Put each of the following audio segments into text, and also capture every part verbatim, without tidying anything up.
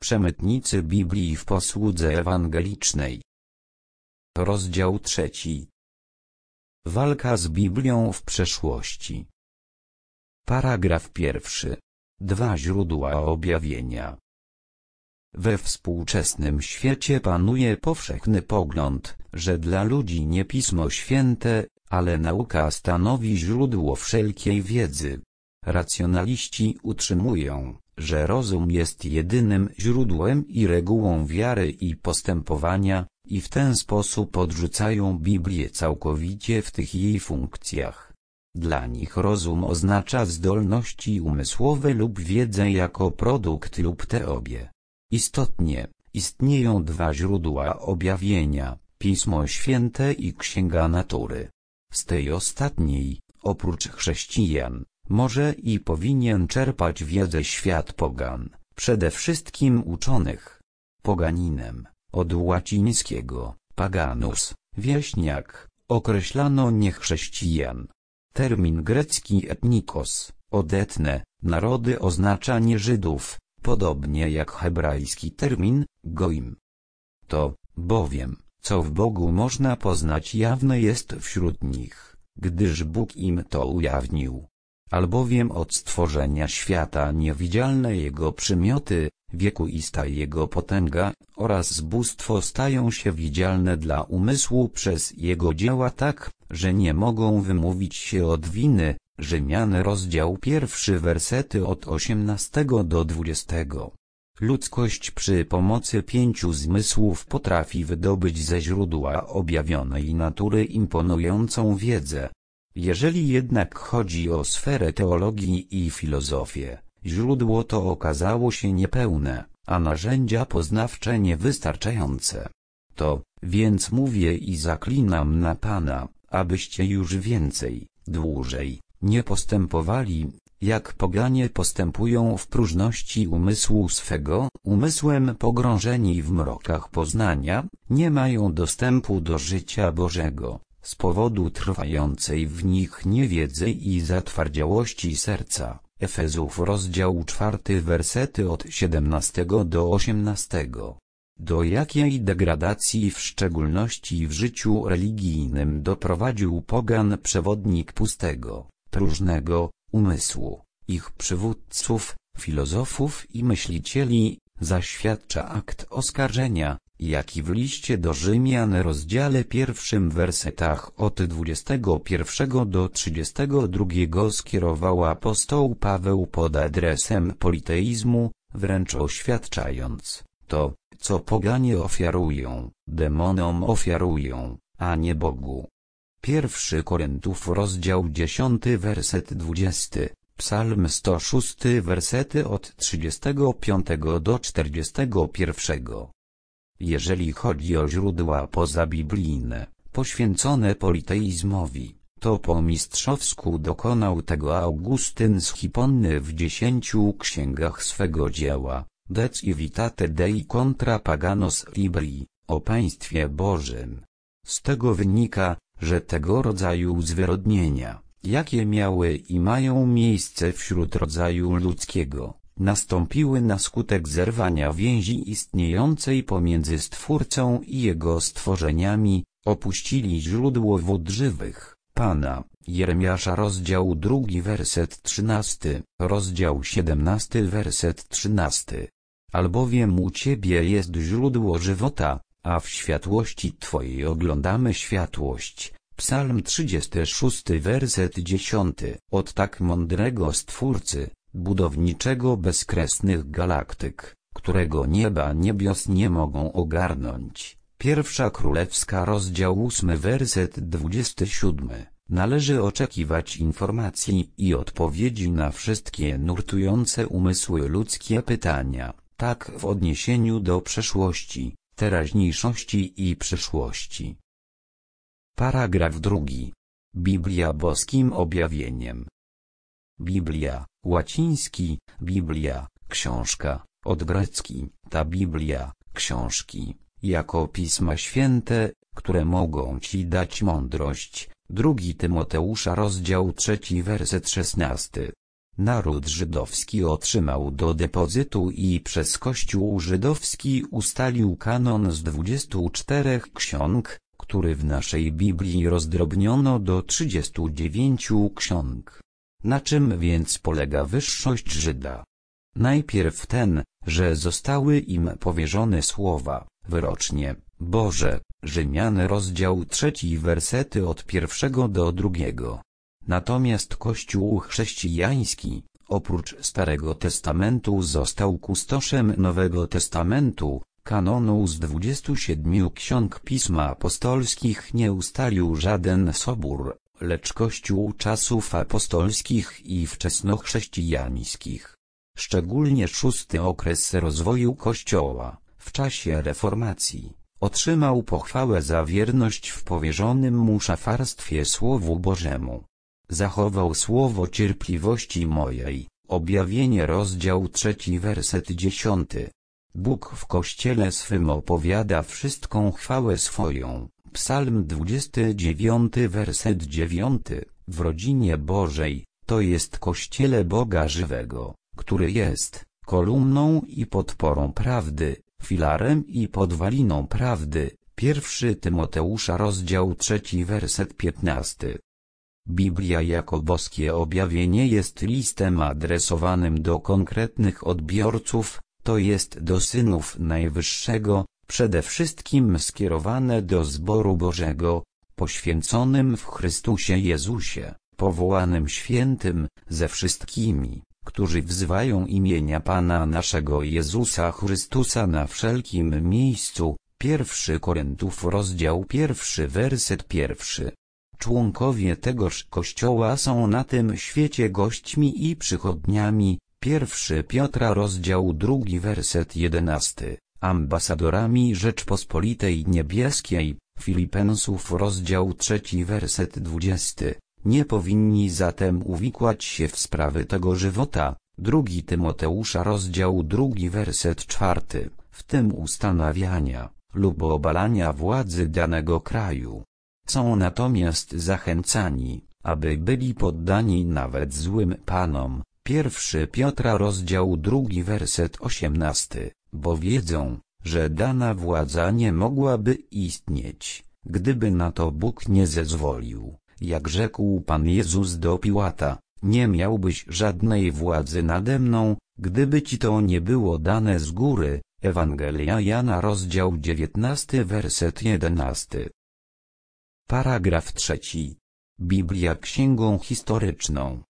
Przemytnicy Biblii w posłudze ewangelicznej. Rozdział trzeci. Walka z Biblią w przeszłości. Paragraf pierwszy. Dwa źródła objawienia. We współczesnym świecie panuje powszechny pogląd, że dla ludzi nie Pismo Święte, ale nauka stanowi źródło wszelkiej wiedzy. Racjonaliści utrzymują, że rozum jest jedynym źródłem i regułą wiary i postępowania, i w ten sposób odrzucają Biblię całkowicie w tych jej funkcjach. Dla nich rozum oznacza zdolności umysłowe lub wiedzę jako produkt lub te obie. Istotnie, istnieją dwa źródła objawienia, Pismo Święte i Księga Natury. Z tej ostatniej, oprócz chrześcijan, może i powinien czerpać wiedzę świat pogan, przede wszystkim uczonych. Poganinem, od łacińskiego, paganus, wieśniak, określano niechrześcijan. Termin grecki etnikos, od etne, narody oznacza nie Żydów, podobnie jak hebrajski termin, goim. To, bowiem, co w Bogu można poznać jawne jest wśród nich, gdyż Bóg im to ujawnił. Albowiem od stworzenia świata niewidzialne Jego przymioty, wiekuista Jego potęga, oraz bóstwo stają się widzialne dla umysłu przez Jego dzieła tak, że nie mogą wymówić się od winy. Rzymian rozdział pierwszy wersety od osiemnastego do dwudziestego. Ludzkość przy pomocy pięciu zmysłów potrafi wydobyć ze źródła objawionej natury imponującą wiedzę. Jeżeli jednak chodzi o sferę teologii i filozofię, źródło to okazało się niepełne, a narzędzia poznawcze niewystarczające. To, więc mówię i zaklinam na Pana, abyście już więcej, dłużej, nie postępowali, jak poganie postępują w próżności umysłu swego, umysłem pogrążeni w mrokach poznania, nie mają dostępu do życia Bożego, z powodu trwającej w nich niewiedzy i zatwardziałości serca. Efezów rozdział czwarty wersety od siedemnastego do osiemnastego. Do jakiej degradacji w szczególności w życiu religijnym doprowadził pogan przewodnik pustego, próżnego umysłu, ich przywódców, filozofów i myślicieli, zaświadcza akt oskarżenia, jaki w liście do Rzymian rozdziale pierwszym wersetach od dwudziestego pierwszego do trzydziestego drugiego skierował apostoł Paweł pod adresem politeizmu, wręcz oświadczając, to, co poganie ofiarują, demonom ofiarują, a nie Bogu. Pierwszy Koryntiów rozdział dziesiąty werset dwudziesty, Psalm sto szósty wersety od trzydziestego piątego do czterdziestego pierwszego. Jeżeli chodzi o źródła pozabiblijne, poświęcone politeizmowi, to po mistrzowsku dokonał tego Augustyn z Hipony w dziesięciu księgach swego dzieła, De Civitate Dei contra Paganos Libri, o Państwie Bożym. Z tego wynika, że tego rodzaju zwyrodnienia, jakie miały i mają miejsce wśród rodzaju ludzkiego, nastąpiły na skutek zerwania więzi istniejącej pomiędzy Stwórcą i Jego stworzeniami, opuścili źródło wód żywych, Pana. Jeremiasza rozdział drugi werset trzynasty, rozdział siedemnasty werset trzynasty. Albowiem u Ciebie jest źródło żywota, a w światłości Twojej oglądamy światłość. Psalm trzydziesty szósty werset dziesiąty. Od tak mądrego Stwórcy, budowniczego bezkresnych galaktyk, którego nieba niebios nie mogą ogarnąć. Pierwsza Królewska rozdział ósmy werset dwudziesty siódmy. Należy oczekiwać informacji i odpowiedzi na wszystkie nurtujące umysły ludzkie pytania, tak w odniesieniu do przeszłości, teraźniejszości i przyszłości. Paragraf drugi. Biblia boskim objawieniem. Biblia, łaciński, Biblia, książka, od grecki, ta Biblia, książki, jako Pisma Święte, które mogą Ci dać mądrość. Drugi Tymoteusza rozdział trzeci werset szesnasty. Naród żydowski otrzymał do depozytu i przez Kościół żydowski ustalił kanon z dwudziestu czterech ksiąg, który w naszej Biblii rozdrobniono do trzydziestu dziewięciu ksiąg. Na czym więc polega wyższość Żyda? Najpierw ten, że zostały im powierzone słowa, wyrocznie, Boże, Rzymian rozdział trzeci wersety od pierwszego do drugiego. Natomiast Kościół chrześcijański, oprócz Starego Testamentu został kustoszem Nowego Testamentu, kanonu z dwudziestu siedmiu ksiąg Pisma Apostolskich nie ustalił żaden sobór, lecz Kościół czasów apostolskich i wczesnochrześcijańskich. Szczególnie szósty okres rozwoju Kościoła, w czasie reformacji, otrzymał pochwałę za wierność w powierzonym mu szafarstwie Słowu Bożemu. Zachował słowo cierpliwości mojej, objawienie rozdział trzeci werset dziesiąty. Bóg w Kościele swym opowiada wszystką chwałę swoją, Psalm dwudziesty dziewiąty werset dziewiąty, w rodzinie Bożej, to jest Kościele Boga żywego, który jest kolumną i podporą prawdy, filarem i podwaliną prawdy, pierwszy Tymoteusza rozdział trzeci werset piętnasty. Biblia jako boskie objawienie jest listem adresowanym do konkretnych odbiorców, to jest do synów Najwyższego, przede wszystkim skierowane do zboru Bożego, poświęconym w Chrystusie Jezusie, powołanym świętym, ze wszystkimi, którzy wzywają imienia Pana naszego Jezusa Chrystusa na wszelkim miejscu. Pierwszy Koryntiów rozdział pierwszy werset pierwszy. Członkowie tegoż Kościoła są na tym świecie gośćmi i przychodniami, pierwszy Piotra rozdział drugi werset jedenasty, ambasadorami Rzeczpospolitej Niebieskiej, Filipensów rozdział trzeci werset dwudziesty, nie powinni zatem uwikłać się w sprawy tego żywota, drugi Tymoteusza rozdział drugi werset czwarty, w tym ustanawiania, lub obalania władzy danego kraju. Są natomiast zachęcani, aby byli poddani nawet złym panom, pierwszy Piotra rozdział drugi werset osiemnasty, bo wiedzą, że dana władza nie mogłaby istnieć, gdyby na to Bóg nie zezwolił, jak rzekł Pan Jezus do Piłata, nie miałbyś żadnej władzy nade mną, gdyby ci to nie było dane z góry, Ewangelia Jana rozdział dziewiętnasty werset jedenasty. Paragraf trzeci. Biblia księgą historyczną.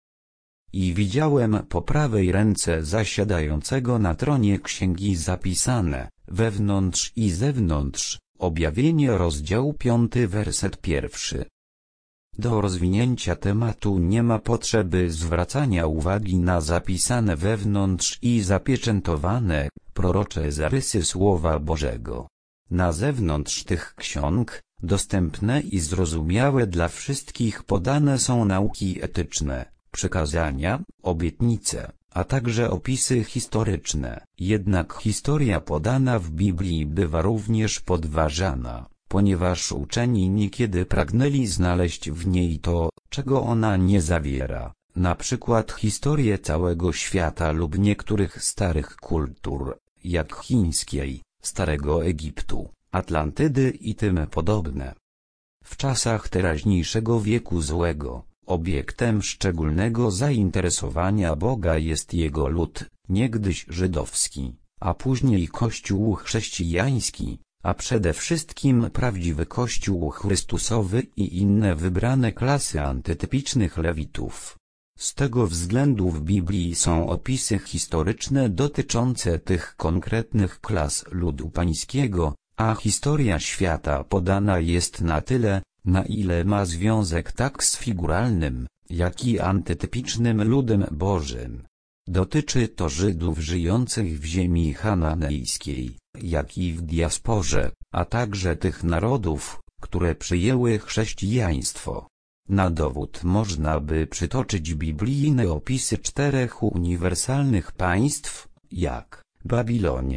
I widziałem po prawej ręce zasiadającego na tronie księgi zapisane, wewnątrz i zewnątrz, objawienie rozdział piąty werset pierwszy. Do rozwinięcia tematu nie ma potrzeby zwracania uwagi na zapisane wewnątrz i zapieczętowane, prorocze zarysy Słowa Bożego. Na zewnątrz tych ksiąg, dostępne i zrozumiałe dla wszystkich podane są nauki etyczne, przykazania, obietnice, a także opisy historyczne. Jednak historia podana w Biblii bywa również podważana, ponieważ uczeni niekiedy pragnęli znaleźć w niej to, czego ona nie zawiera, na przykład historię całego świata lub niektórych starych kultur, jak chińskiej, Starego Egiptu, Atlantydy i tym podobne. W czasach teraźniejszego wieku złego, obiektem szczególnego zainteresowania Boga jest Jego lud, niegdyś żydowski, a później Kościół chrześcijański, a przede wszystkim prawdziwy Kościół Chrystusowy i inne wybrane klasy antytypicznych Lewitów. Z tego względu w Biblii są opisy historyczne dotyczące tych konkretnych klas ludu pańskiego, a historia świata podana jest na tyle, na ile ma związek tak z figuralnym, jak i antytypicznym ludem Bożym. Dotyczy to Żydów żyjących w ziemi chananejskiej, jak i w diasporze, a także tych narodów, które przyjęły chrześcijaństwo. Na dowód można by przytoczyć biblijne opisy czterech uniwersalnych państw, jak Babilonia,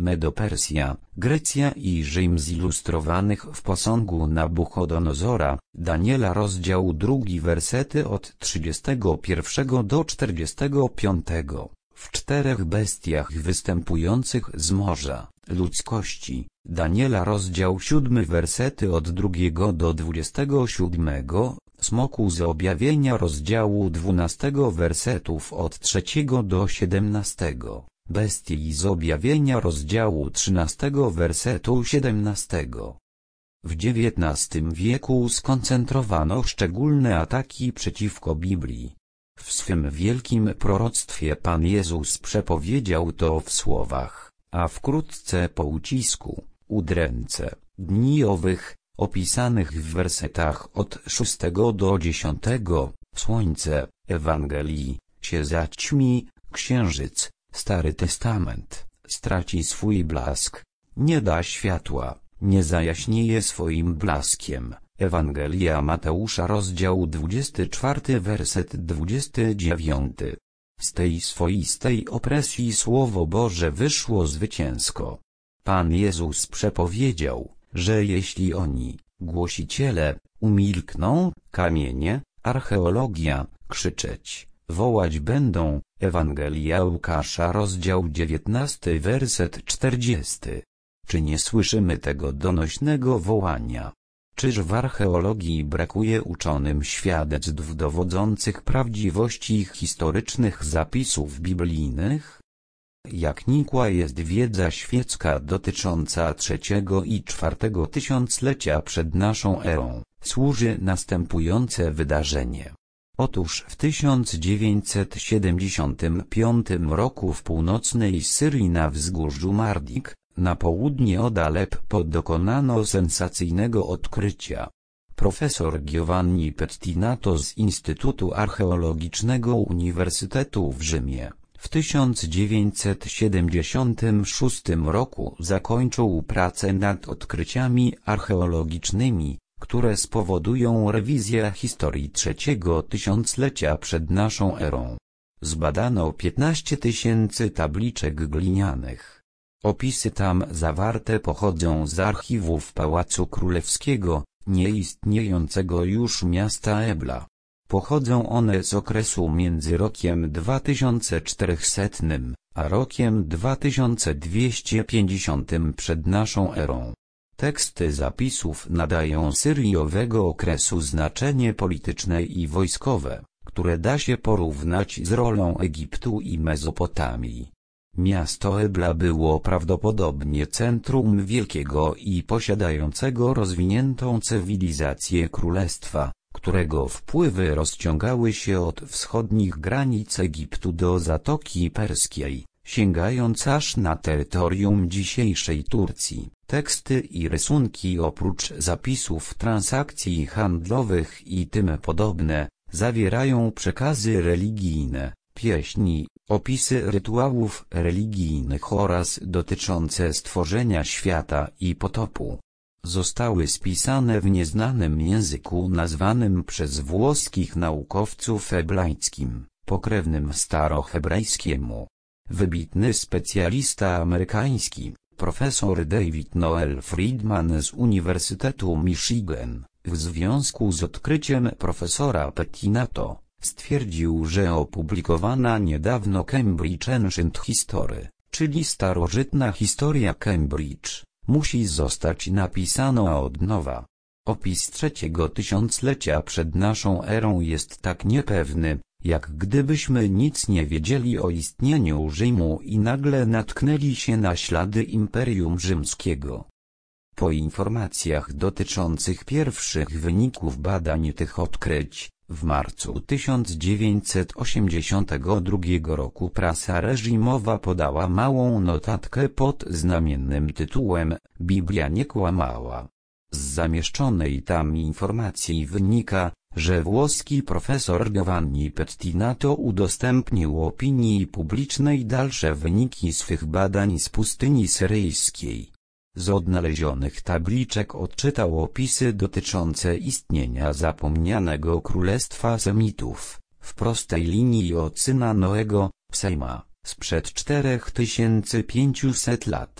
Medopersja, Grecja i Rzym zilustrowanych w posągu Nabuchodonozora, Daniela rozdział drugi wersety od trzydziestego pierwszego do czterdziestego piątego. W czterech bestiach występujących z morza, ludzkości, Daniela rozdział siódmy wersety od drugiego do dwudziestego siódmego, smoku z objawienia rozdziału dwunastego wersetów od trzeciego do siedemnastego, bestii z objawienia rozdziału trzynastego wersetu siedemnastego. W dziewiętnastym wieku skoncentrowano szczególne ataki przeciwko Biblii. W swym wielkim proroctwie Pan Jezus przepowiedział to w słowach: a wkrótce po ucisku, udręce, dni owych, opisanych w wersetach od szóstego do dziesiątego, słońce, Ewangelii, się zaćmi, księżyc, Stary Testament, straci swój blask, nie da światła, nie zajaśnieje swoim blaskiem. Ewangelia Mateusza rozdział dwudziesty czwarty werset dwudziesty dziewiąty. Z tej swoistej opresji Słowo Boże wyszło zwycięsko. Pan Jezus przepowiedział, że jeśli oni, głosiciele, umilkną, kamienie, archeologia, krzyczeć, wołać będą. Ewangelia Łukasza rozdział dziewiętnasty werset czterdziesty. Czy nie słyszymy tego donośnego wołania? Czyż w archeologii brakuje uczonym świadectw dowodzących prawdziwości historycznych zapisów biblijnych? Jak nikła jest wiedza świecka dotycząca trzeciego i czwartego tysiąclecia przed naszą erą, służy następujące wydarzenie. Otóż w tysiąc dziewięćset siedemdziesiątym piątym roku w północnej Syrii na wzgórzu Mardik, na południe od Aleppo dokonano sensacyjnego odkrycia. Profesor Giovanni Pettinato z Instytutu Archeologicznego Uniwersytetu w Rzymie w tysiąc dziewięćset siedemdziesiątym szóstym roku zakończył pracę nad odkryciami archeologicznymi, które spowodują rewizję historii trzeciego tysiąclecia przed naszą erą. Zbadano piętnaście tysięcy tabliczek glinianych. Opisy tam zawarte pochodzą z archiwów Pałacu Królewskiego, nieistniejącego już miasta Ebla. Pochodzą one z okresu między rokiem dwa tysiące czterysta a rokiem dwa tysiące dwieście pięćdziesiątym przed naszą erą. Teksty zapisów nadają Syrii owego okresu znaczenie polityczne i wojskowe, które da się porównać z rolą Egiptu i Mezopotamii. Miasto Ebla było prawdopodobnie centrum wielkiego i posiadającego rozwiniętą cywilizację królestwa, którego wpływy rozciągały się od wschodnich granic Egiptu do Zatoki Perskiej, sięgając aż na terytorium dzisiejszej Turcji. Teksty i rysunki oprócz zapisów transakcji handlowych i tym podobne, zawierają przekazy religijne, pieśni, opisy rytuałów religijnych oraz dotyczące stworzenia świata i potopu. Zostały spisane w nieznanym języku nazwanym przez włoskich naukowców eblajskim, pokrewnym starohebrajskiemu. Wybitny specjalista amerykański, profesor David Noel Friedman z Uniwersytetu Michigan, w związku z odkryciem profesora Pettinato, stwierdził, że opublikowana niedawno Cambridge Ancient History, czyli starożytna historia Cambridge, musi zostać napisana od nowa. Opis trzeciego tysiąclecia przed naszą erą jest tak niepewny, jak gdybyśmy nic nie wiedzieli o istnieniu Rzymu i nagle natknęli się na ślady Imperium Rzymskiego. Po informacjach dotyczących pierwszych wyników badań tych odkryć, w marcu tysiąc dziewięćset osiemdziesiątego drugiego roku prasa reżimowa podała małą notatkę pod znamiennym tytułem „Biblia nie kłamała”. Z zamieszczonej tam informacji wynika, że włoski profesor Giovanni Pettinato udostępnił opinii publicznej dalsze wyniki swych badań z pustyni syryjskiej. Z odnalezionych tabliczek odczytał opisy dotyczące istnienia zapomnianego królestwa Semitów, w prostej linii od syna Noego, Sema, sprzed czterech tysięcy pięciuset lat.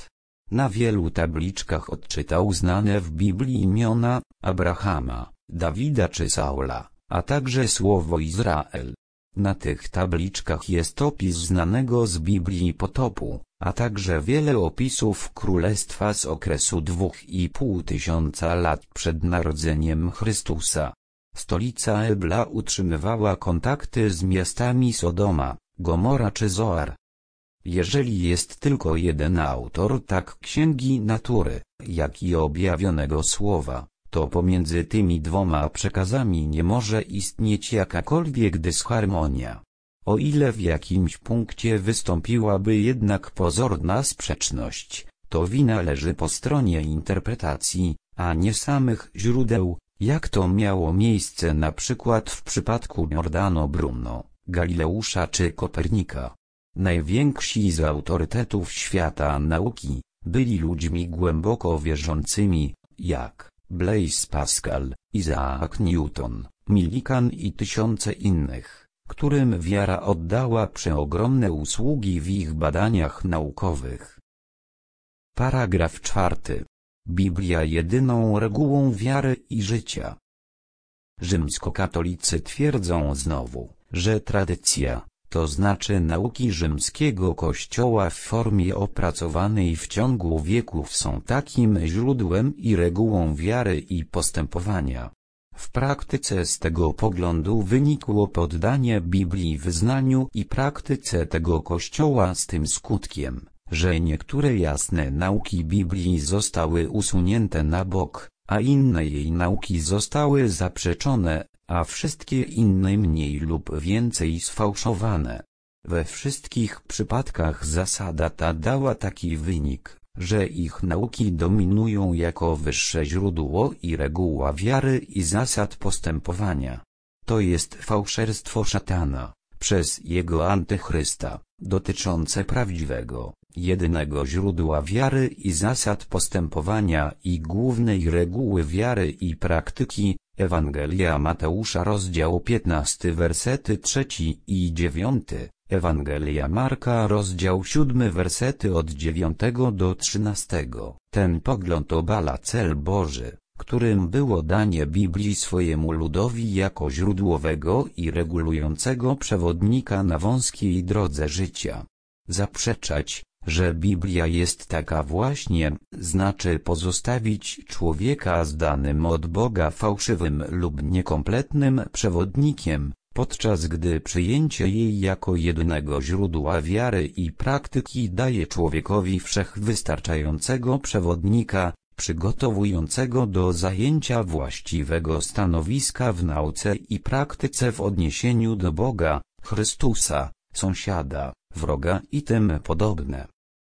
Na wielu tabliczkach odczytał znane w Biblii imiona Abrahama, Dawida czy Saula, a także słowo Izrael. Na tych tabliczkach jest opis znanego z Biblii potopu, a także wiele opisów królestwa z okresu dwóch i pół tysiąca lat przed narodzeniem Chrystusa. Stolica Ebla utrzymywała kontakty z miastami Sodoma, Gomora czy Zoar. Jeżeli jest tylko jeden autor tak księgi natury, jak i objawionego słowa, to pomiędzy tymi dwoma przekazami nie może istnieć jakakolwiek dysharmonia. O ile w jakimś punkcie wystąpiłaby jednak pozorna sprzeczność, to wina leży po stronie interpretacji, a nie samych źródeł, jak to miało miejsce na przykład w przypadku Giordano Bruno, Galileusza czy Kopernika. Najwięksi z autorytetów świata nauki byli ludźmi głęboko wierzącymi, jak Blaise Pascal, Isaac Newton, Millikan i tysiące innych, którym wiara oddała przeogromne usługi w ich badaniach naukowych. Paragraf czwarty. Biblia jedyną regułą wiary i życia. Rzymskokatolicy twierdzą znowu, że tradycja, to znaczy nauki rzymskiego kościoła w formie opracowanej w ciągu wieków są takim źródłem i regułą wiary i postępowania. W praktyce z tego poglądu wynikło poddanie Biblii wyznaniu i praktyce tego kościoła z tym skutkiem, że niektóre jasne nauki Biblii zostały usunięte na bok, a inne jej nauki zostały zaprzeczone, a wszystkie inne mniej lub więcej sfałszowane. We wszystkich przypadkach zasada ta dała taki wynik, że ich nauki dominują jako wyższe źródło i reguła wiary i zasad postępowania. To jest fałszerstwo szatana, przez jego antychrysta, dotyczące prawdziwego, jedynego źródła wiary i zasad postępowania i głównej reguły wiary i praktyki. Ewangelia Mateusza rozdział piętnasty wersety trzeci i dziewiąty, Ewangelia Marka rozdział siódmy wersety od dziewiątego do trzynastego. Ten pogląd obala cel Boży, którym było danie Biblii swojemu ludowi jako źródłowego i regulującego przewodnika na wąskiej drodze życia. Zaprzeczać, że Biblia jest taka właśnie, znaczy pozostawić człowieka zdanym od Boga fałszywym lub niekompletnym przewodnikiem, podczas gdy przyjęcie jej jako jedynego źródła wiary i praktyki daje człowiekowi wszechwystarczającego przewodnika, przygotowującego do zajęcia właściwego stanowiska w nauce i praktyce w odniesieniu do Boga, Chrystusa, sąsiada, wroga i tym podobne.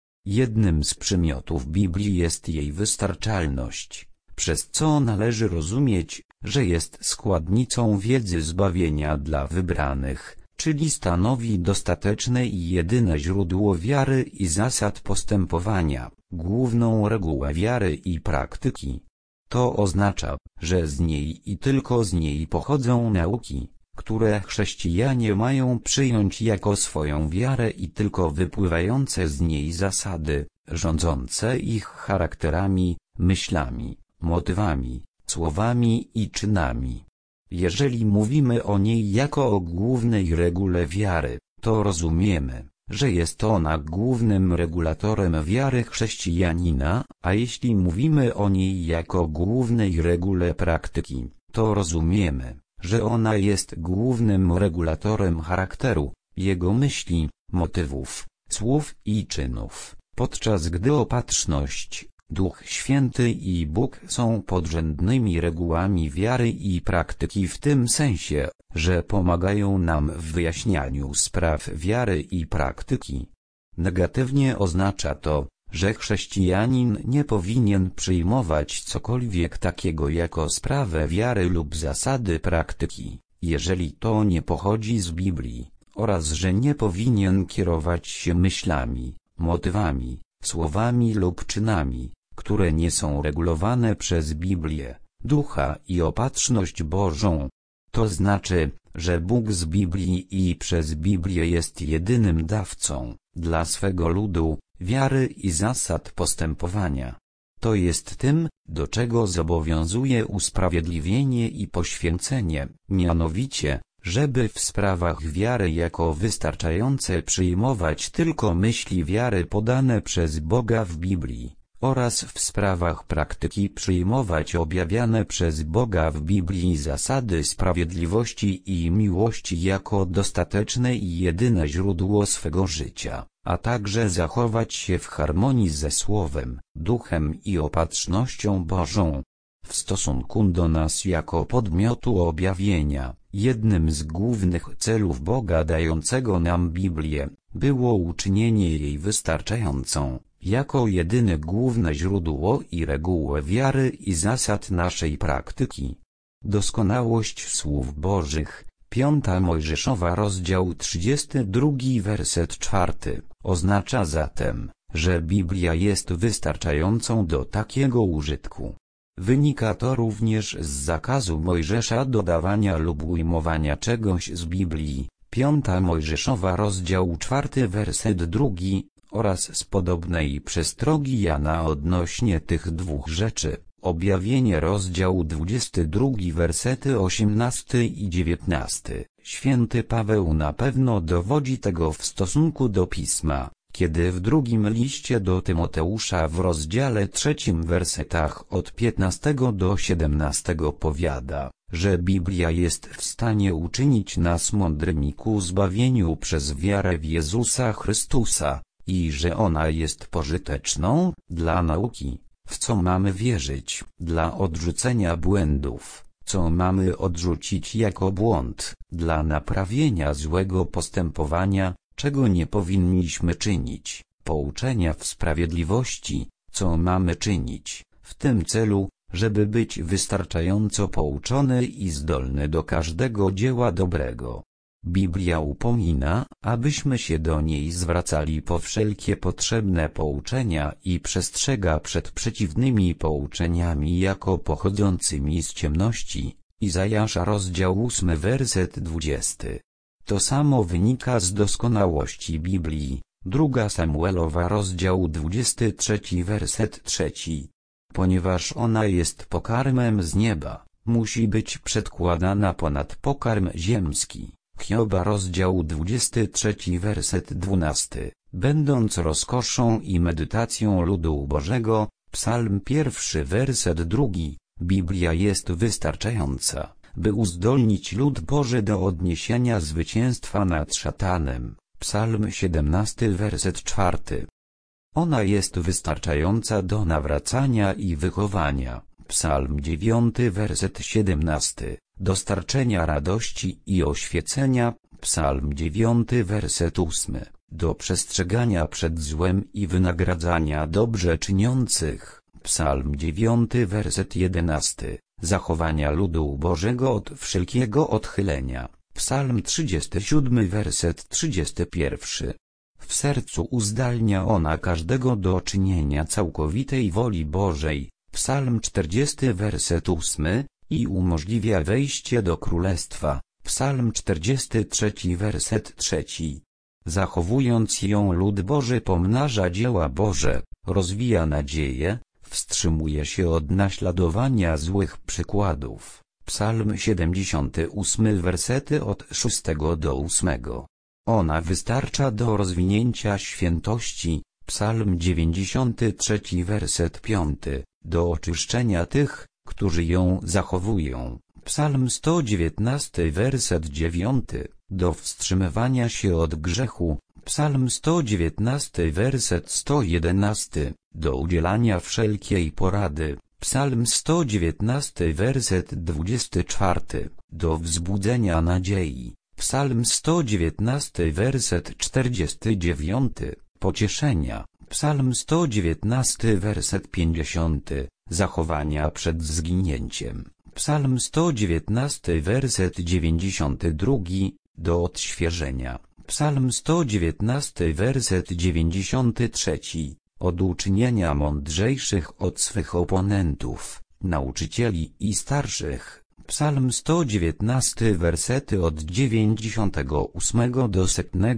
Jednym z przymiotów Biblii jest jej wystarczalność, przez co należy rozumieć, że jest składnicą wiedzy zbawienia dla wybranych, czyli stanowi dostateczne i jedyne źródło wiary i zasad postępowania, główną regułę wiary i praktyki. To oznacza, że z niej i tylko z niej pochodzą nauki, które chrześcijanie mają przyjąć jako swoją wiarę i tylko wypływające z niej zasady, rządzące ich charakterami, myślami, motywami, słowami i czynami. Jeżeli mówimy o niej jako o głównej regule wiary, to rozumiemy, że jest ona głównym regulatorem wiary chrześcijanina, a jeśli mówimy o niej jako głównej regule praktyki, to rozumiemy, że ona jest głównym regulatorem charakteru, jego myśli, motywów, słów i czynów, podczas gdy opatrzność, Duch Święty i Bóg są podrzędnymi regułami wiary i praktyki w tym sensie, że pomagają nam w wyjaśnianiu spraw wiary i praktyki. Negatywnie oznacza to, że chrześcijanin nie powinien przyjmować cokolwiek takiego jako sprawę wiary lub zasady praktyki, jeżeli to nie pochodzi z Biblii, oraz że nie powinien kierować się myślami, motywami, słowami lub czynami, które nie są regulowane przez Biblię, Ducha i opatrzność Bożą. To znaczy, że Bóg z Biblii i przez Biblię jest jedynym dawcą, dla swego ludu, wiary i zasad postępowania. To jest tym, do czego zobowiązuje usprawiedliwienie i poświęcenie, mianowicie, żeby w sprawach wiary jako wystarczające przyjmować tylko myśli wiary podane przez Boga w Biblii, oraz w sprawach praktyki przyjmować objawiane przez Boga w Biblii zasady sprawiedliwości i miłości jako dostateczne i jedyne źródło swego życia, a także zachować się w harmonii ze Słowem, Duchem i opatrznością Bożą. W stosunku do nas jako podmiotu objawienia, jednym z głównych celów Boga dającego nam Biblię, było uczynienie jej wystarczającą, jako jedyne główne źródło i regułę wiary i zasad naszej praktyki. Doskonałość słów Bożych, piąta Mojżeszowa rozdział trzydziesty drugi werset czwarty, oznacza zatem, że Biblia jest wystarczającą do takiego użytku. Wynika to również z zakazu Mojżesza dodawania lub ujmowania czegoś z Biblii, piąta Mojżeszowa rozdział czwarty werset drugi, oraz z podobnej przestrogi Jana odnośnie tych dwóch rzeczy, objawienie rozdział dwudziesty drugi wersety osiemnasty i dziewiętnasty. Święty Paweł na pewno dowodzi tego w stosunku do Pisma, kiedy w drugim liście do Tymoteusza w rozdziale trzecim wersetach od piętnastego do siedemnastego powiada, że Biblia jest w stanie uczynić nas mądrymi ku zbawieniu przez wiarę w Jezusa Chrystusa, i że ona jest pożyteczną dla nauki, w co mamy wierzyć, dla odrzucenia błędów, co mamy odrzucić jako błąd, dla naprawienia złego postępowania, czego nie powinniśmy czynić, pouczenia w sprawiedliwości, co mamy czynić, w tym celu, żeby być wystarczająco pouczony i zdolny do każdego dzieła dobrego. Biblia upomina, abyśmy się do niej zwracali po wszelkie potrzebne pouczenia i przestrzega przed przeciwnymi pouczeniami jako pochodzącymi z ciemności. Izajasza rozdział ósmy werset dwudziesty. To samo wynika z doskonałości Biblii, druga Samuelowa rozdział dwudziesty trzeci werset trzeci. Ponieważ ona jest pokarmem z nieba, musi być przedkładana ponad pokarm ziemski. Hioba rozdział dwudziesty trzeci werset dwunasty. Będąc rozkoszą i medytacją ludu Bożego, psalm pierwszy werset drugi, Biblia jest wystarczająca, by uzdolnić lud Boży do odniesienia zwycięstwa nad szatanem. Psalm siedemnasty werset czwarty. Ona jest wystarczająca do nawracania i wychowania. Psalm dziewiąty werset siedemnasty. Dostarczenia radości i oświecenia. Psalm dziewiąty werset ósmy. Do przestrzegania przed złem i wynagradzania dobrze czyniących. Psalm dziewiąty werset jedenasty. Zachowania ludu Bożego od wszelkiego odchylenia. Psalm trzydziesty siódmy werset trzydziesty pierwszy. W sercu uzdalnia ona każdego do czynienia całkowitej woli Bożej. Psalm czterdziesty werset ósmy. I umożliwia wejście do królestwa. Psalm czterdziesty trzeci werset trzeci. Zachowując ją lud Boży pomnaża dzieła Boże, rozwija nadzieję, wstrzymuje się od naśladowania złych przykładów. Psalm siedemdziesiąty ósmy wersety od szóstego do ósmego. Ona wystarcza do rozwinięcia świętości. Psalm dziewięćdziesiąty trzeci werset piąty. Do oczyszczenia tych, którzy ją zachowują. Psalm sto dziewiętnasty werset dziewiąty. Do wstrzymywania się od grzechu. Psalm sto dziewiętnasty werset sto jedenasty. Do udzielania wszelkiej porady. Psalm sto dziewiętnasty werset dwudziesty czwarty. Do wzbudzenia nadziei. Psalm sto dziewiętnasty werset czterdziesty dziewiąty. Pocieszenia. Psalm sto dziewiętnasty werset pięćdziesiąty. Zachowania przed zginięciem. Psalm sto dziewiętnasty werset dziewięćdziesiąty drugi. Do odświeżenia. Psalm sto dziewiętnasty werset dziewięćdziesiąty trzeci. Od uczynienia mądrzejszych od swych oponentów, nauczycieli i starszych. Psalm sto dziewiętnasty wersety od dziewięćdziesiątego ósmego do setnego.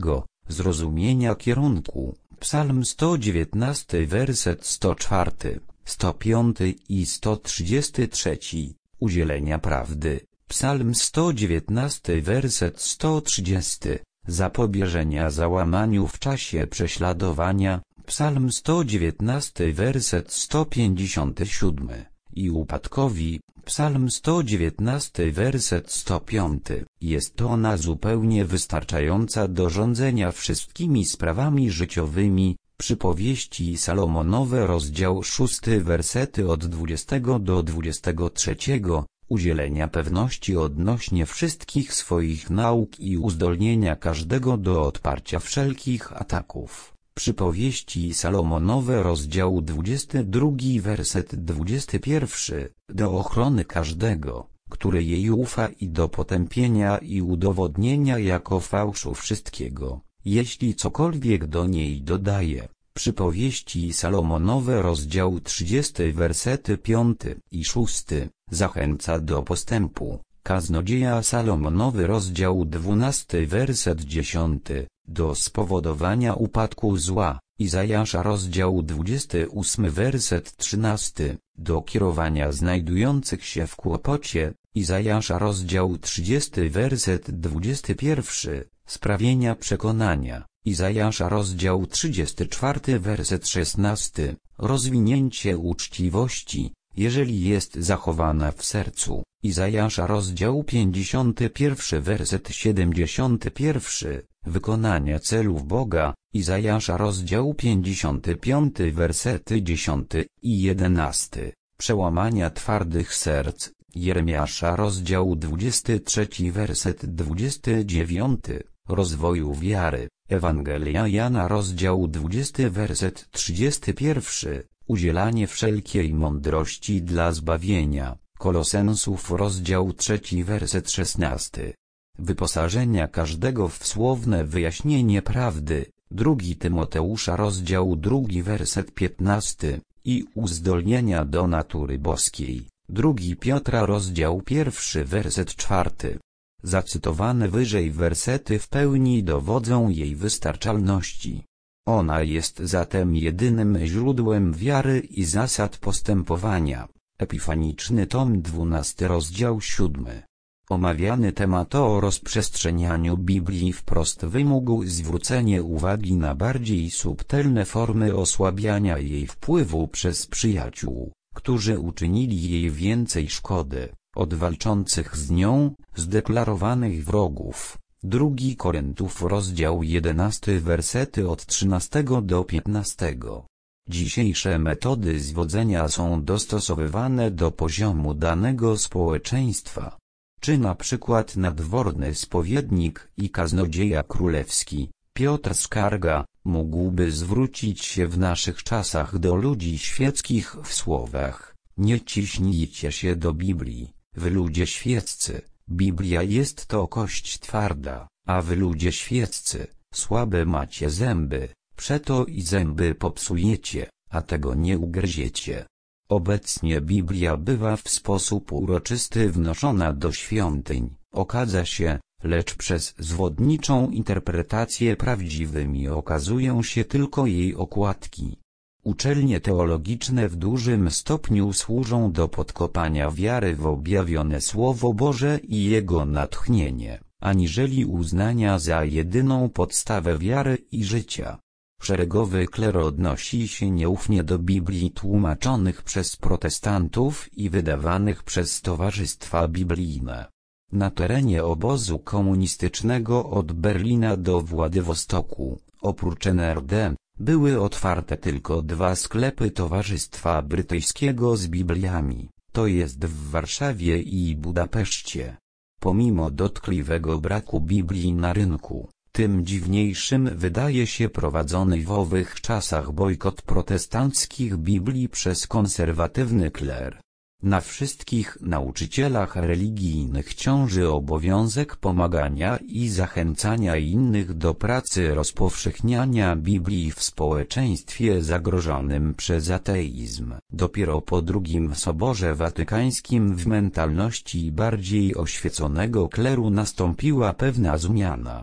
Zrozumienia kierunku. Psalm sto dziewiętnasty werset sto czwarty, sto piąty i sto trzydziesty trzeci. Udzielenia prawdy. Psalm sto dziewiętnasty werset sto trzydziesty. Zapobieżenia załamaniu w czasie prześladowania. Psalm sto dziewiętnasty werset sto pięćdziesiąty siódmy. I upadkowi. Psalm sto dziewiętnasty werset sto piąty. Jest ona zupełnie wystarczająca do rządzenia wszystkimi sprawami życiowymi. Przypowieści Salomonowe rozdział szósty wersety od dwudziestego do dwudziestego trzeciego. Udzielenia pewności odnośnie wszystkich swoich nauk i uzdolnienia każdego do odparcia wszelkich ataków. Przypowieści Salomonowe rozdział dwudziesty drugi werset dwudziesty pierwszy. Do ochrony każdego, który jej ufa i do potępienia i udowodnienia jako fałszu wszystkiego, jeśli cokolwiek do niej dodaje. Przypowieści Salomonowe rozdział trzydziesty wersety piąty i szósty. Zachęca do postępu. Kaznodzieja Salomonowy rozdział dwunasty werset dziesiąty. Do spowodowania upadku zła. Izajasza rozdział dwudziesty ósmy werset trzynasty. Do kierowania znajdujących się w kłopocie. Izajasza rozdział trzydziesty werset dwudziesty pierwszy. Sprawienia przekonania. Izajasza rozdział trzydziesty czwarty werset szesnasty. Rozwinięcie uczciwości, jeżeli jest zachowana w sercu. Izajasza rozdział pięćdziesiąty pierwszy werset siedemdziesiąty pierwszy. Wykonania celów Boga. Izajasza rozdział pięćdziesiąty piąty wersety dziesiąty i jedenasty. Przełamania twardych serc. Jeremiasza rozdział dwudziesty trzeci werset dwudziesty dziewiąty. Rozwoju wiary. Ewangelia Jana rozdział dwudziesty werset trzydziesty pierwszy. Udzielanie wszelkiej mądrości dla zbawienia. Kolosensów rozdział trzeci werset szesnasty. Wyposażenia każdego w słowne wyjaśnienie prawdy. Drugi Tymoteusza rozdział drugi werset piętnasty. I uzdolnienia do natury boskiej. Drugi Piotra rozdział pierwszy werset czwarty. Zacytowane wyżej wersety w pełni dowodzą jej wystarczalności. Ona jest zatem jedynym źródłem wiary i zasad postępowania. Epifaniczny tom dwunasty rozdział siódmy. Omawiany temat o rozprzestrzenianiu Biblii wprost wymógł zwrócenie uwagi na bardziej subtelne formy osłabiania jej wpływu przez przyjaciół, którzy uczynili jej więcej szkody od walczących z nią, zdeklarowanych wrogów. Drugi Koryntów rozdział jedenasty wersety od trzynastego do piętnastego. Dzisiejsze metody zwodzenia są dostosowywane do poziomu danego społeczeństwa. Czy na przykład nadworny spowiednik i kaznodzieja królewski, Piotr Skarga, mógłby zwrócić się w naszych czasach do ludzi świeckich w słowach: nie ciśnijcie się do Biblii, wy ludzie świeccy, Biblia jest to kość twarda, a wy ludzie świeccy, słabe macie zęby, przeto i zęby popsujecie, a tego nie ugryziecie. Obecnie Biblia bywa w sposób uroczysty wnoszona do świątyń, okadza się, lecz przez zwodniczą interpretację prawdziwymi okazują się tylko jej okładki. Uczelnie teologiczne w dużym stopniu służą do podkopania wiary w objawione Słowo Boże i jego natchnienie, aniżeli uznania za jedyną podstawę wiary i życia. Szeregowy kler odnosi się nieufnie do Biblii tłumaczonych przez protestantów i wydawanych przez towarzystwa biblijne. Na terenie obozu komunistycznego od Berlina do Władywostoku, oprócz N R D, były otwarte tylko dwa sklepy Towarzystwa Brytyjskiego z Bibliami, to jest w Warszawie i Budapeszcie. Pomimo dotkliwego braku Biblii na rynku, tym dziwniejszym wydaje się prowadzony w owych czasach bojkot protestanckich Biblii przez konserwatywny kler. Na wszystkich nauczycielach religijnych ciąży obowiązek pomagania i zachęcania innych do pracy rozpowszechniania Biblii w społeczeństwie zagrożonym przez ateizm. Dopiero po drugim Soborze Watykańskim w mentalności bardziej oświeconego kleru nastąpiła pewna zmiana.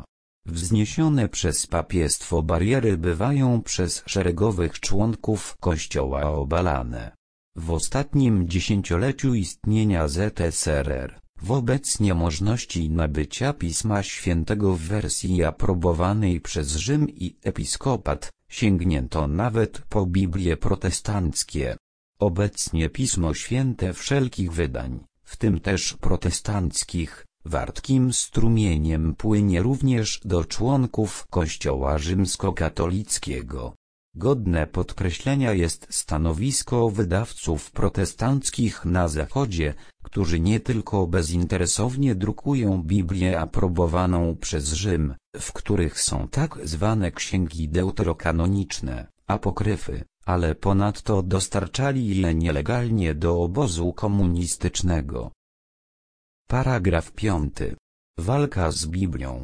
Wzniesione przez papiestwo bariery bywają przez szeregowych członków Kościoła obalane. W ostatnim dziesięcioleciu istnienia Z S R R, wobec niemożności nabycia Pisma Świętego w wersji aprobowanej przez Rzym i episkopat, sięgnięto nawet po Biblie protestanckie. Obecnie Pismo Święte wszelkich wydań, w tym też protestanckich, wartkim strumieniem płynie również do członków Kościoła rzymskokatolickiego. Godne podkreślenia jest stanowisko wydawców protestanckich na Zachodzie, którzy nie tylko bezinteresownie drukują Biblię aprobowaną przez Rzym, w których są tak zwane księgi deuterokanoniczne, apokryfy, ale ponadto dostarczali je nielegalnie do obozu komunistycznego. Paragraf piąty. Walka z Biblią.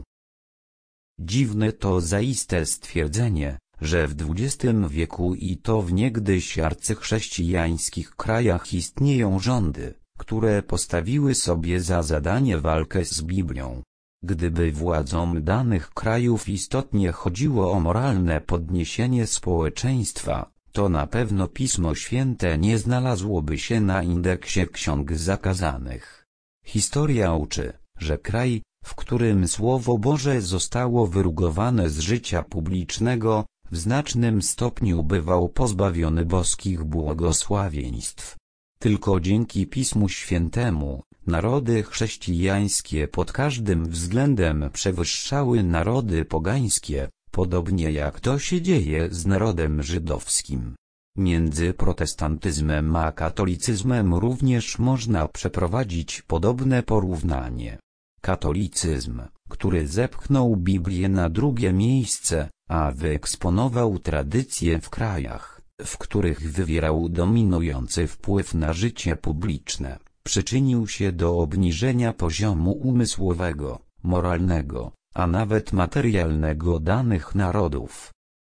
Dziwne to zaiste stwierdzenie, że w dwudziestym wieku i to w niegdyś arcychrześcijańskich krajach istnieją rządy, które postawiły sobie za zadanie walkę z Biblią. Gdyby władzom danych krajów istotnie chodziło o moralne podniesienie społeczeństwa, to na pewno Pismo Święte nie znalazłoby się na indeksie ksiąg zakazanych. Historia uczy, że kraj, w którym Słowo Boże zostało wyrugowane z życia publicznego, w znacznym stopniu bywał pozbawiony boskich błogosławieństw. Tylko dzięki Pismu Świętemu, narody chrześcijańskie pod każdym względem przewyższały narody pogańskie, podobnie jak to się dzieje z narodem żydowskim. Między protestantyzmem a katolicyzmem również można przeprowadzić podobne porównanie. Katolicyzm, który zepchnął Biblię na drugie miejsce, a wyeksponował tradycje w krajach, w których wywierał dominujący wpływ na życie publiczne, przyczynił się do obniżenia poziomu umysłowego, moralnego, a nawet materialnego danych narodów.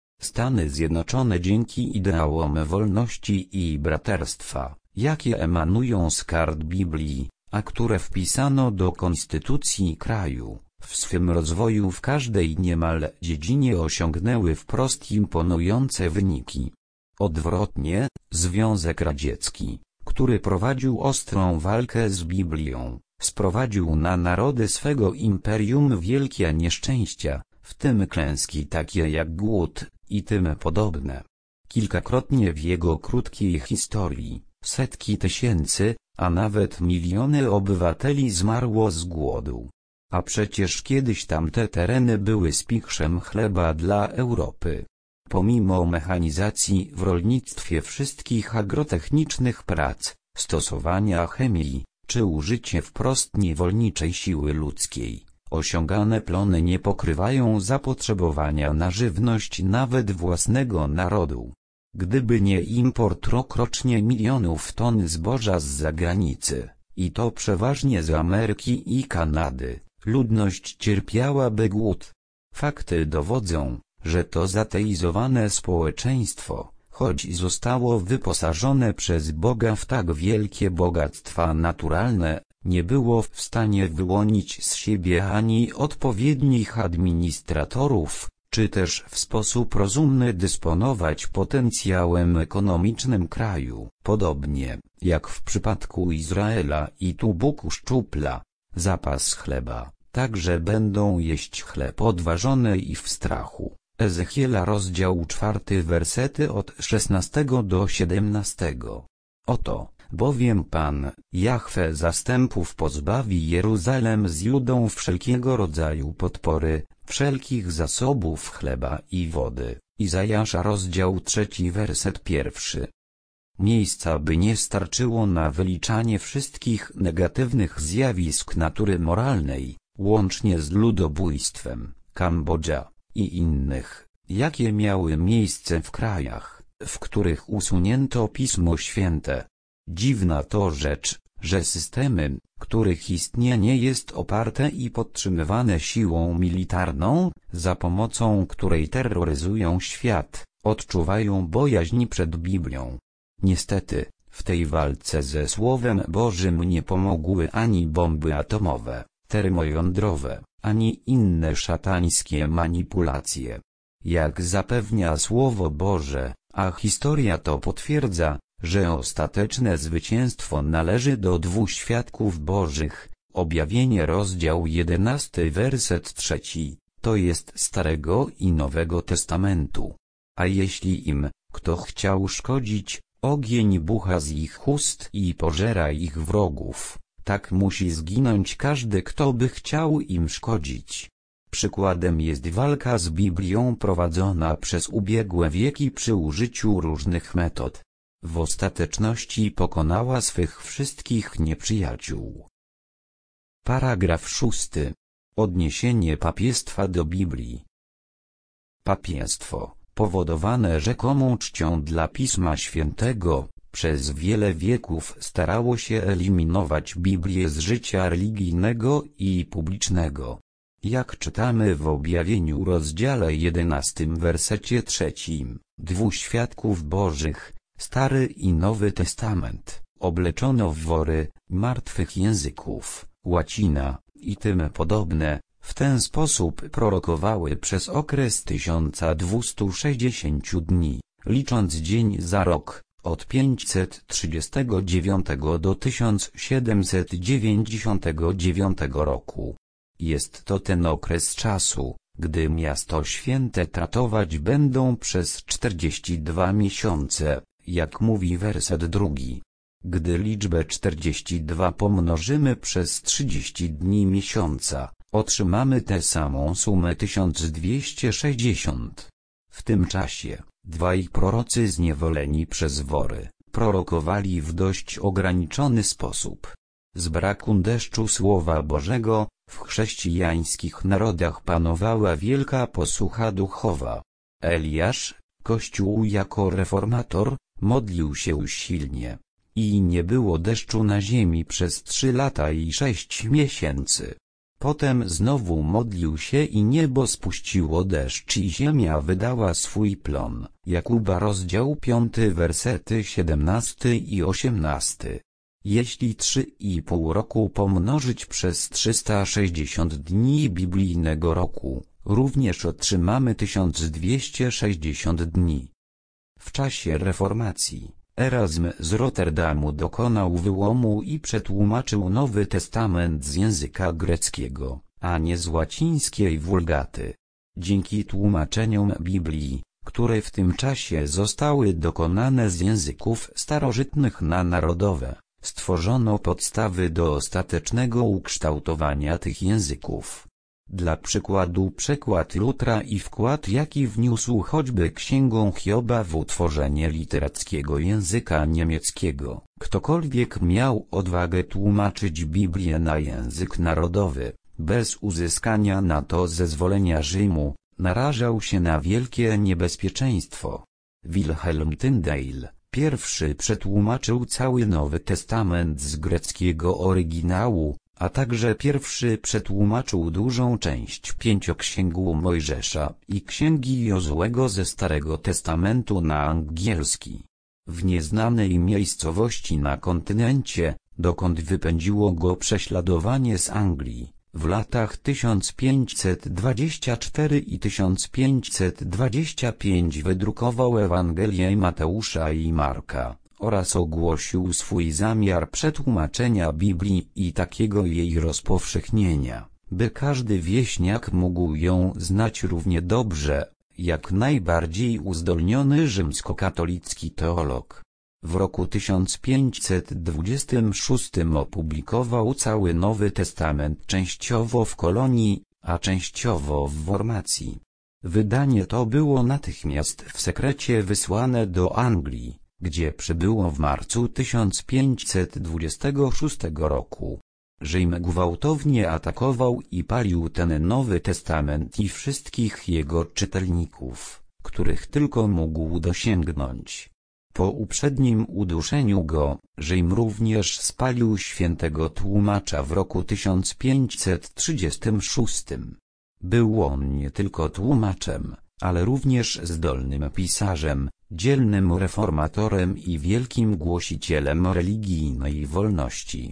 Stany Zjednoczone dzięki ideałom wolności i braterstwa, jakie emanują z kart Biblii, a które wpisano do konstytucji kraju, w swym rozwoju w każdej niemal dziedzinie osiągnęły wprost imponujące wyniki. Odwrotnie, Związek Radziecki, który prowadził ostrą walkę z Biblią, sprowadził na narody swego imperium wielkie nieszczęścia, w tym klęski takie jak głód i tym podobne. Kilkakrotnie w jego krótkiej historii, setki tysięcy, a nawet miliony obywateli zmarło z głodu. A przecież kiedyś tamte tereny były spichrzem chleba dla Europy. Pomimo mechanizacji w rolnictwie wszystkich agrotechnicznych prac, stosowania chemii, czy użycie wprost niewolniczej siły ludzkiej, osiągane plony nie pokrywają zapotrzebowania na żywność nawet własnego narodu. Gdyby nie import rokrocznie milionów ton zboża z zagranicy, i to przeważnie z Ameryki i Kanady, ludność cierpiałaby głód. Fakty dowodzą, że to zateizowane społeczeństwo, choć zostało wyposażone przez Boga w tak wielkie bogactwa naturalne, nie było w stanie wyłonić z siebie ani odpowiednich administratorów, czy też w sposób rozumny dysponować potencjałem ekonomicznym kraju. Podobnie, jak w przypadku Izraela i tu Bóg uszczupla zapas chleba, także będą jeść chleb odważony i w strachu. Ezechiela rozdział czwarty wersety od szesnastego do siedemnastego. Oto, bowiem Pan, Jahwe zastępów pozbawi Jeruzalem z Judą wszelkiego rodzaju podpory, wszelkich zasobów chleba i wody. Izajasza rozdział trzeci werset pierwszy. Miejsca by nie starczyło na wyliczanie wszystkich negatywnych zjawisk natury moralnej, łącznie z ludobójstwem, Kambodża i innych, jakie miały miejsce w krajach, w których usunięto Pismo Święte. Dziwna to rzecz, że systemy, których istnienie jest oparte i podtrzymywane siłą militarną, za pomocą której terroryzują świat, odczuwają bojaźń przed Biblią. Niestety, w tej walce ze Słowem Bożym nie pomogły ani bomby atomowe, termojądrowe, ani inne szatańskie manipulacje. Jak zapewnia Słowo Boże, a historia to potwierdza, że ostateczne zwycięstwo należy do dwóch świadków Bożych. Objawienie rozdział jedenasty werset trzeci, to jest Starego i Nowego Testamentu. A jeśli im, kto chciał szkodzić, ogień bucha z ich ust i pożera ich wrogów, tak musi zginąć każdy, kto by chciał im szkodzić. Przykładem jest walka z Biblią prowadzona przez ubiegłe wieki przy użyciu różnych metod. W ostateczności pokonała swych wszystkich nieprzyjaciół. Paragraf szósty. Odniesienie papiestwa do Biblii. Papiestwo, powodowane rzekomą czcią dla Pisma Świętego, przez wiele wieków starało się eliminować Biblię z życia religijnego i publicznego. Jak czytamy w Objawieniu rozdziale jedenastym wersecie trzecim, dwóch świadków Bożych, Stary i Nowy Testament, obleczono w wory, martwych języków, łacina i tym podobne, w ten sposób prorokowały przez okres tysiąc dwieście sześćdziesiąt dni, licząc dzień za rok, od pięćset trzydziestego dziewiątego do tysiąc siedemset dziewięćdziesiątego dziewiątego roku. Jest to ten okres czasu, gdy miasto święte tratować będą przez czterdzieści dwa miesiące, jak mówi werset drugi. Gdy liczbę czterdzieści dwa pomnożymy przez trzydzieści dni miesiąca, otrzymamy tę samą sumę tysiąc dwieście sześćdziesiąt. W tym czasie, dwaj prorocy zniewoleni przez wory, prorokowali w dość ograniczony sposób. Z braku deszczu Słowa Bożego, w chrześcijańskich narodach panowała wielka posłucha duchowa. Eliasz, Kościół jako reformator, modlił się usilnie. I nie było deszczu na ziemi przez trzy lata i sześć miesięcy. Potem znowu modlił się i niebo spuściło deszcz i ziemia wydała swój plon. Jakuba rozdział piąty wersety siedemnasty i osiemnasty. Jeśli trzy i pół roku pomnożyć przez trzysta sześćdziesiąt dni biblijnego roku, również otrzymamy tysiąc dwieście sześćdziesiąt dni. W czasie reformacji Erazm z Rotterdamu dokonał wyłomu i przetłumaczył Nowy Testament z języka greckiego, a nie z łacińskiej wulgaty. Dzięki tłumaczeniom Biblii, które w tym czasie zostały dokonane z języków starożytnych na narodowe, stworzono podstawy do ostatecznego ukształtowania tych języków. Dla przykładu przekład Lutra i wkład jaki wniósł choćby Księgą Hioba w utworzenie literackiego języka niemieckiego. Ktokolwiek miał odwagę tłumaczyć Biblię na język narodowy, bez uzyskania na to zezwolenia Rzymu, narażał się na wielkie niebezpieczeństwo. Wilhelm Tyndale pierwszy przetłumaczył cały Nowy Testament z greckiego oryginału, a także pierwszy przetłumaczył dużą część pięcioksięgu Mojżesza i księgi Jozłego ze Starego Testamentu na angielski. W nieznanej miejscowości na kontynencie, dokąd wypędziło go prześladowanie z Anglii, w latach tysiąc pięćset dwadzieścia cztery i tysiąc pięćset dwadzieścia pięć wydrukował Ewangelię Mateusza i Marka, oraz ogłosił swój zamiar przetłumaczenia Biblii i takiego jej rozpowszechnienia, by każdy wieśniak mógł ją znać równie dobrze, jak najbardziej uzdolniony rzymskokatolicki teolog. W roku tysiąc pięćset dwudziestym szóstym opublikował cały Nowy Testament częściowo w Kolonii, a częściowo w Wormacji. Wydanie to było natychmiast w sekrecie wysłane do Anglii, gdzie przybyło w marcu tysiąc pięćset dwudziestego szóstego roku. Rzym gwałtownie atakował i palił ten Nowy Testament i wszystkich jego czytelników, których tylko mógł dosięgnąć. Po uprzednim uduszeniu go, Rzym również spalił świętego tłumacza w roku tysiąc pięćset trzydziestym szóstym. Był on nie tylko tłumaczem, ale również zdolnym pisarzem, dzielnym reformatorem i wielkim głosicielem religijnej wolności.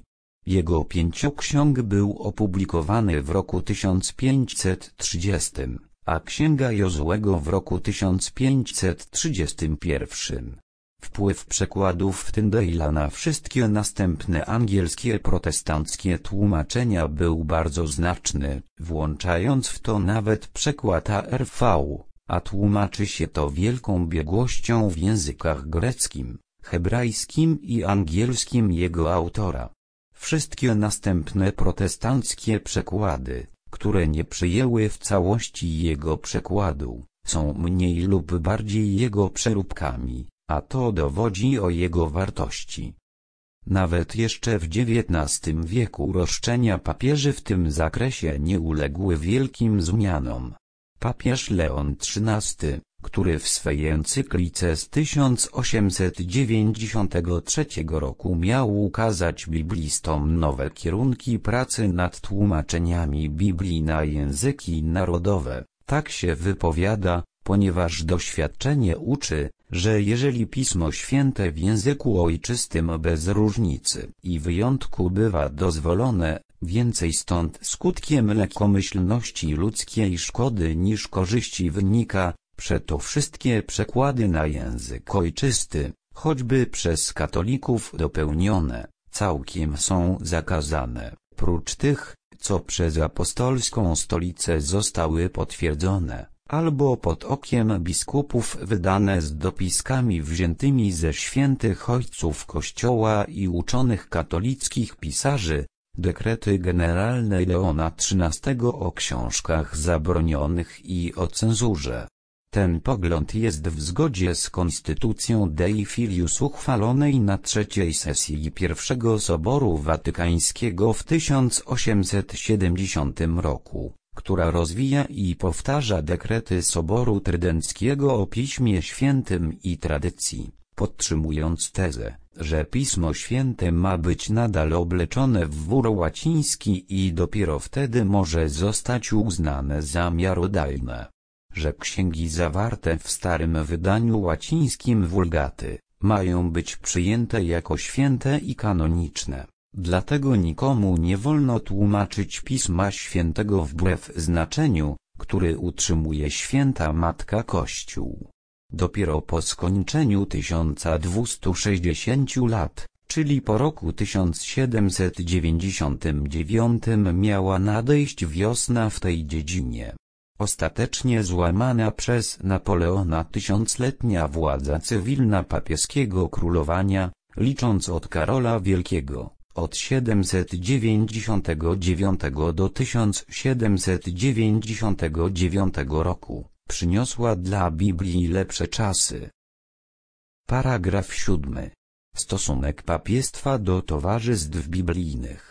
Jego pięcioksiąg był opublikowany w roku tysiąc pięćset trzydziestym, a Księga Jozułego w roku tysiąc pięćset trzydziestym pierwszym. Wpływ przekładów Tyndale'a na wszystkie następne angielskie protestanckie tłumaczenia był bardzo znaczny, włączając w to nawet przekład A R V, a tłumaczy się to wielką biegłością w językach greckim, hebrajskim i angielskim jego autora. Wszystkie następne protestanckie przekłady, które nie przyjęły w całości jego przekładu, są mniej lub bardziej jego przeróbkami, a to dowodzi o jego wartości. Nawet jeszcze w dziewiętnastym wieku roszczenia papieży w tym zakresie nie uległy wielkim zmianom. Papież Leon trzynasty, który w swej encyklice z tysiąc osiemset dziewięćdziesiątego trzeciego roku miał ukazać biblistom nowe kierunki pracy nad tłumaczeniami Biblii na języki narodowe, tak się wypowiada, ponieważ doświadczenie uczy, że jeżeli Pismo Święte w języku ojczystym bez różnicy i wyjątku bywa dozwolone, więcej stąd skutkiem lekkomyślności ludzkiej szkody niż korzyści wynika, przeto wszystkie przekłady na język ojczysty, choćby przez katolików dopełnione, całkiem są zakazane, prócz tych, co przez apostolską stolicę zostały potwierdzone, albo pod okiem biskupów wydane z dopiskami wziętymi ze świętych ojców Kościoła i uczonych katolickich pisarzy, dekrety generalne Leona trzynastego o książkach zabronionych i o cenzurze. Ten pogląd jest w zgodzie z Konstytucją Dei Filius uchwalonej na trzeciej sesji Pierwszego Soboru Watykańskiego w tysiąc osiemset siedemdziesiątym roku, która rozwija i powtarza dekrety Soboru Trydenckiego o Piśmie Świętym i tradycji, podtrzymując tezę, że Pismo Święte ma być nadal obleczone w wór łaciński i dopiero wtedy może zostać uznane za miarodajne. Że księgi zawarte w starym wydaniu łacińskim Vulgaty mają być przyjęte jako święte i kanoniczne. Dlatego nikomu nie wolno tłumaczyć Pisma Świętego wbrew znaczeniu, który utrzymuje Święta Matka Kościół. Dopiero po skończeniu tysiąc dwieście sześćdziesiąt lat, czyli po roku tysiąc siedemset dziewięćdziesiątym dziewiątym miała nadejść wiosna w tej dziedzinie. Ostatecznie złamana przez Napoleona tysiącletnia władza cywilna papieskiego królowania, licząc od Karola Wielkiego, od siedemset dziewięćdziesiątego dziewiątego do tysiąc siedemset dziewięćdziesiątego dziewiątego roku, przyniosła dla Biblii lepsze czasy. Paragraf siódmy. Stosunek papiestwa do towarzystw biblijnych.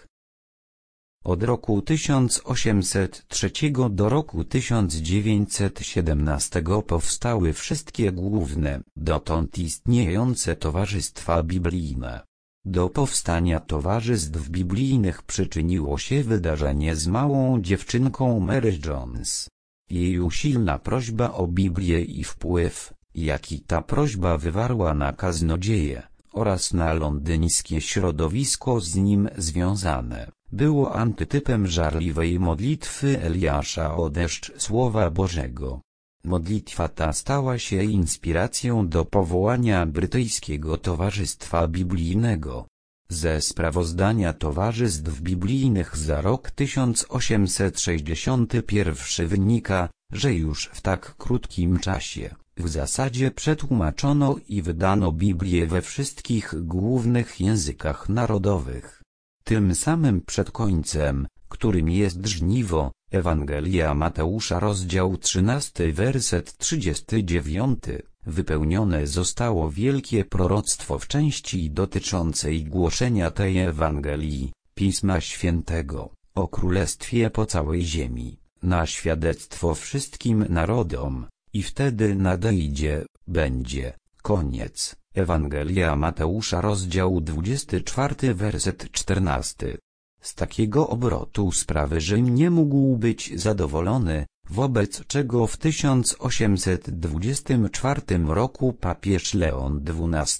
Od roku tysiąc osiemset trzeciego do roku tysiąc dziewięćset siedemnastego powstały wszystkie główne, dotąd istniejące towarzystwa biblijne. Do powstania towarzystw biblijnych przyczyniło się wydarzenie z małą dziewczynką Mary Jones. Jej usilna prośba o Biblię i wpływ, jaki ta prośba wywarła na kaznodzieje, oraz na londyńskie środowisko z nim związane, było antytypem żarliwej modlitwy Eliasza o deszcz Słowa Bożego. Modlitwa ta stała się inspiracją do powołania Brytyjskiego Towarzystwa Biblijnego. Ze sprawozdania towarzystw biblijnych za rok tysiąc osiemset sześćdziesiąty pierwszy wynika, że już w tak krótkim czasie, w zasadzie przetłumaczono i wydano Biblię we wszystkich głównych językach narodowych. Tym samym przed końcem, którym jest żniwo, Ewangelia Mateusza rozdział trzynasty werset trzydziesty dziewiąty, wypełnione zostało wielkie proroctwo w części dotyczącej głoszenia tej Ewangelii, Pisma Świętego, o Królestwie po całej ziemi, na świadectwo wszystkim narodom, i wtedy nadejdzie, będzie, koniec. Ewangelia Mateusza rozdział dwudziesty czwarty werset czternasty. Z takiego obrotu sprawy Rzym nie mógł być zadowolony, wobec czego w tysiąc osiemset dwudziestym czwartym roku papież Leon dwunasty,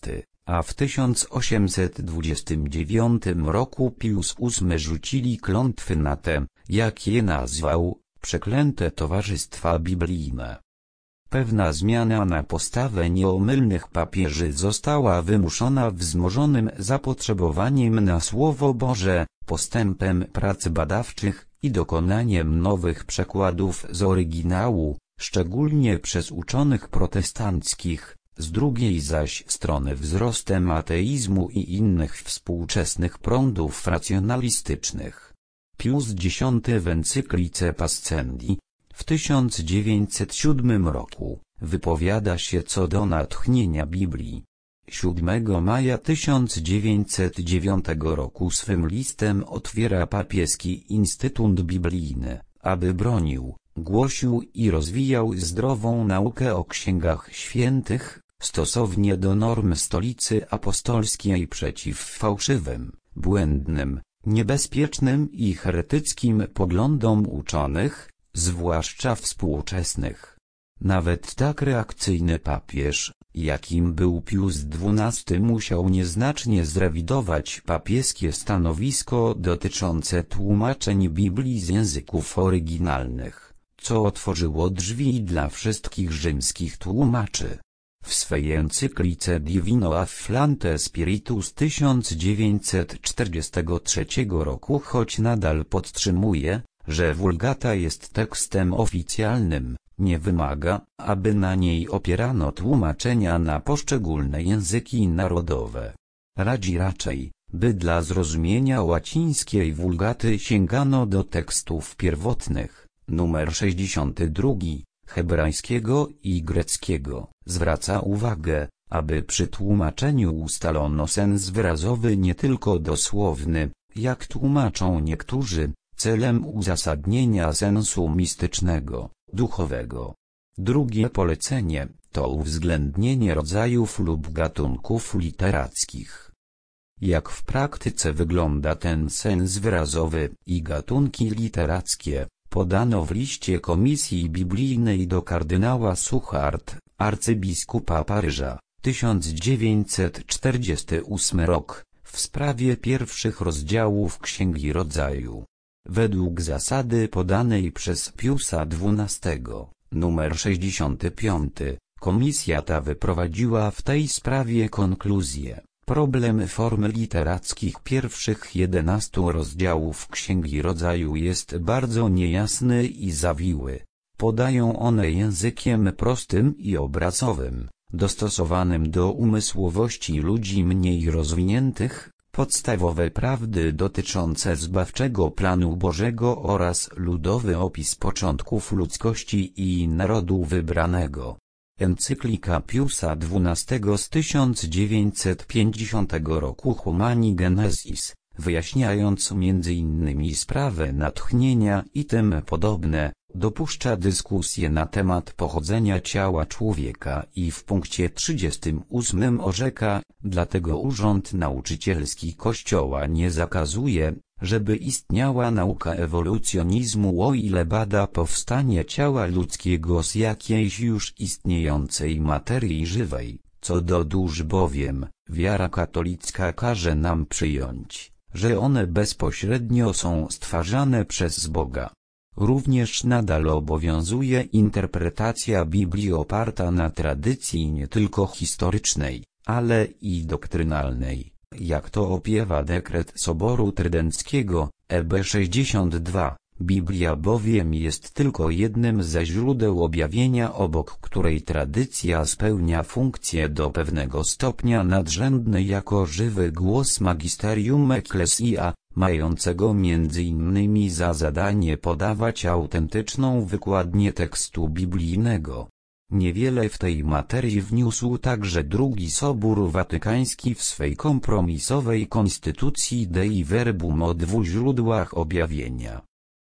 a w tysiąc osiemset dwudziestym dziewiątym roku Pius ósmy rzucili klątwy na te, jak je nazwał, przeklęte towarzystwa biblijne. Pewna zmiana na postawę nieomylnych papieży została wymuszona wzmożonym zapotrzebowaniem na Słowo Boże, postępem prac badawczych i dokonaniem nowych przekładów z oryginału, szczególnie przez uczonych protestanckich, z drugiej zaś strony wzrostem ateizmu i innych współczesnych prądów racjonalistycznych. Pius dziesiąty w encyklice Pascendi w tysiąc dziewięćset siódmym roku wypowiada się co do natchnienia Biblii. siódmego maja tysiąc dziewięćset dziewiątego roku swym listem otwiera papieski Instytut Biblijny, aby bronił, głosił i rozwijał zdrową naukę o księgach świętych, stosownie do norm Stolicy Apostolskiej przeciw fałszywym, błędnym, niebezpiecznym i heretyckim poglądom uczonych, zwłaszcza współczesnych. Nawet tak reakcyjny papież, jakim był Pius dwunasty, musiał nieznacznie zrewidować papieskie stanowisko dotyczące tłumaczeń Biblii z języków oryginalnych, co otworzyło drzwi dla wszystkich rzymskich tłumaczy. W swej encyklice Divino Afflante Spiritus tysiąc dziewięćset czterdziestego trzeciego roku, choć nadal podtrzymuje, że Wulgata jest tekstem oficjalnym, nie wymaga, aby na niej opierano tłumaczenia na poszczególne języki narodowe. Radzi raczej, by dla zrozumienia łacińskiej Wulgaty sięgano do tekstów pierwotnych, numer sześćdziesiąty drugi, hebrajskiego i greckiego. Zwraca uwagę, aby przy tłumaczeniu ustalono sens wyrazowy, nie tylko dosłowny, jak tłumaczą niektórzy, celem uzasadnienia sensu mistycznego, duchowego. Drugie polecenie to uwzględnienie rodzajów lub gatunków literackich. Jak w praktyce wygląda ten sens wyrazowy i gatunki literackie, podano w liście Komisji Biblijnej do kardynała Suchard, arcybiskupa Paryża, tysiąc dziewięćset czterdziesty ósmy rok, w sprawie pierwszych rozdziałów Księgi Rodzaju. Według zasady podanej przez Piusa dwunastego, numer sześćdziesiąty piąty, komisja ta wyprowadziła w tej sprawie konkluzję. Problem form literackich pierwszych jedenastu rozdziałów Księgi Rodzaju jest bardzo niejasny i zawiły. Podają one językiem prostym i obrazowym, dostosowanym do umysłowości ludzi mniej rozwiniętych, podstawowe prawdy dotyczące zbawczego planu Bożego oraz ludowy opis początków ludzkości i narodu wybranego. Encyklika Piusa dwunastego z tysiąc dziewięćset pięćdziesiątego roku Humani Genesis, wyjaśniając między innymi sprawę natchnienia i tym podobne, dopuszcza dyskusję na temat pochodzenia ciała człowieka i w punkcie trzydziestym ósmym orzeka, dlatego Urząd Nauczycielski Kościoła nie zakazuje, żeby istniała nauka ewolucjonizmu, o ile bada powstanie ciała ludzkiego z jakiejś już istniejącej materii żywej. Co do dusz bowiem, wiara katolicka każe nam przyjąć, że one bezpośrednio są stwarzane przez Boga. Również nadal obowiązuje interpretacja Biblii oparta na tradycji nie tylko historycznej, ale i doktrynalnej, jak to opiewa dekret Soboru Trydenckiego, E B sześćdziesiąt dwa. Biblia bowiem jest tylko jednym ze źródeł objawienia, obok której tradycja spełnia funkcję do pewnego stopnia nadrzędnej jako żywy głos magisterium ecclesia, mającego między innymi za zadanie podawać autentyczną wykładnię tekstu biblijnego. Niewiele w tej materii wniósł także Drugi Sobór Watykański w swej kompromisowej konstytucji Dei Verbum o dwóch źródłach objawienia.